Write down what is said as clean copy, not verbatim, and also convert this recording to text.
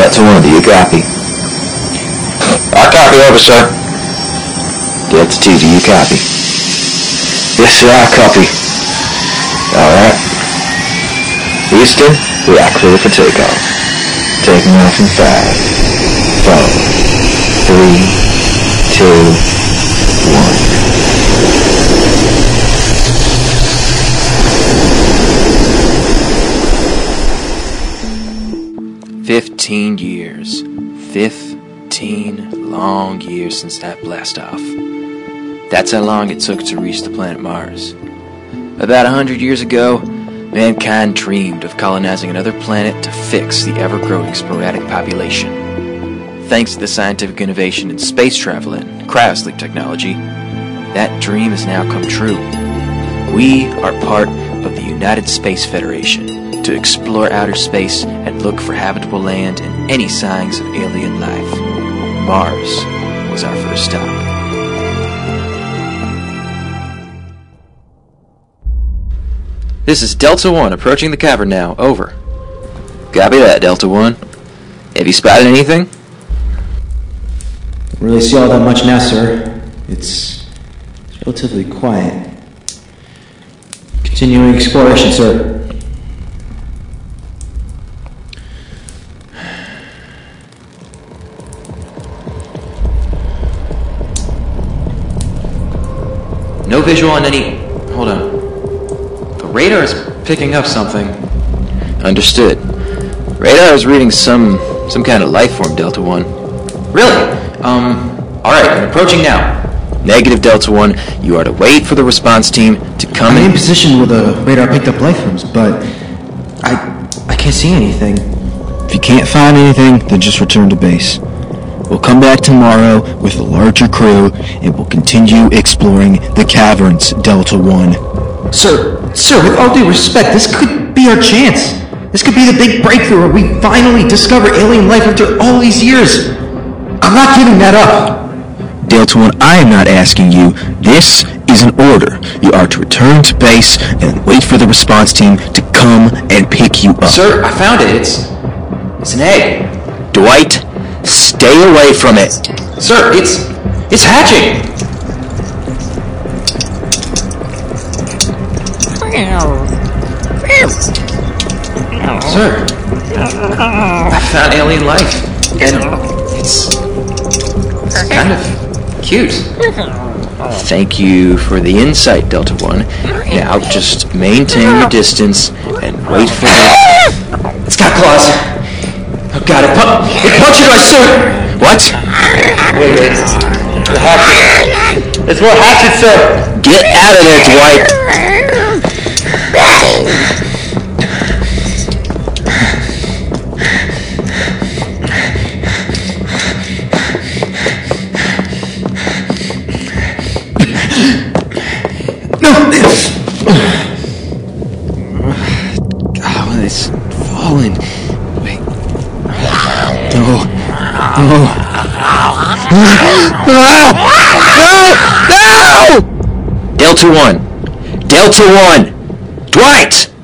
Delta 1, do you copy? I copy, over, sir. Delta 2, do you copy? Yes, sir, I copy. Alright. Houston, we are clear for takeoff. Taking off in 5, 4, 3, 2, 1. 15 years. 15 long years since that blast off. That's how long it took to reach the planet Mars. About 100 years ago, mankind dreamed of colonizing another planet to fix the ever-growing sporadic population. Thanks to the scientific innovation in space travel and cryosleep technology, that dream has now come true. We are part of the United Space Federation to explore outer space and look for habitable land and any signs of alien life. Mars was our first stop. This is Delta 1 approaching the cavern now. Over. Copy that, Delta 1. Have you spotted anything? Don't really see all that much now, sir. It's relatively quiet. Continuing exploration, sir. No visual on any... Hold on. The radar is picking up something. Understood. Radar is reading some kind of life form, Delta 1. Really? Alright, I'm approaching now. Negative, Delta 1. You are to wait for the response team to come I'm in position where the radar picked up life forms, but I can't see anything. If you can't find anything, then just return to base. We'll come back tomorrow with a larger crew, and we'll continue exploring the caverns, Delta 1. Sir, with all due respect, this could be our chance. This could be the big breakthrough where we finally discover alien life after all these years. I'm not giving that up. Delta 1, I am not asking you. This is an order. You are to return to base and wait for the response team to come and pick you up. Sir, I found it. It's an egg. Dwight, stay away from it. Sir, it's hatching. Sir, I found alien life, and it's kind of cute. Thank you for the insight, Delta 1. Now just maintain your distance and wait for it. It's got claws. Oh God, it punctured my suit. What? Wait. The hatchet. It's more hatchet, sir. Get out of there, Dwight. It's fallen. Wait. No. Delta 1! Delta 1! Dwight!